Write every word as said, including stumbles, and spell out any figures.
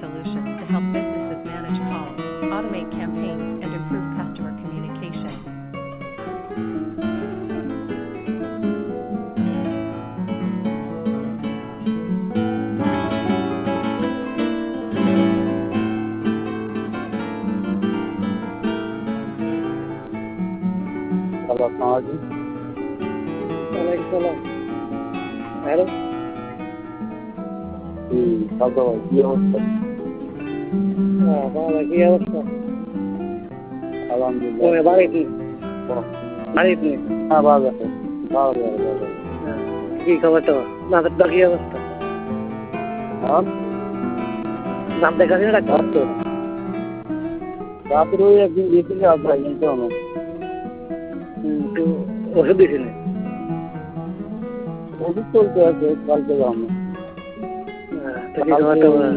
solutions to help businesses manage calls, automate campaigns, and improve customer communication. Hello, Assalamualaikum. Waalaikumsalam. Halo. জি, দাদা ভাই কি অবস্থা? হ্যাঁ, ভালো কি অবস্থা? আলহামদুলিল্লাহ। তুমি বাড়ি কি? ও, বাড়ি কি? হ্যাঁ ভালো আছে। ভালো ভালো ভালো। কি খবর তোমার? দাঁতের দা কি অবস্থা? হ্যাঁ? দাঁত দেখাচ্ছি না ডাক্তার? আচ্ছা। রাতের ওই একদিন গেছিলে আপনার নিতে হবে। হুম, একটু ওষুধ দিয়েছিলে? ওষুধ চলতে আছে কালকে যাবো। হ্যাঁ, তো কি খবর তোমার?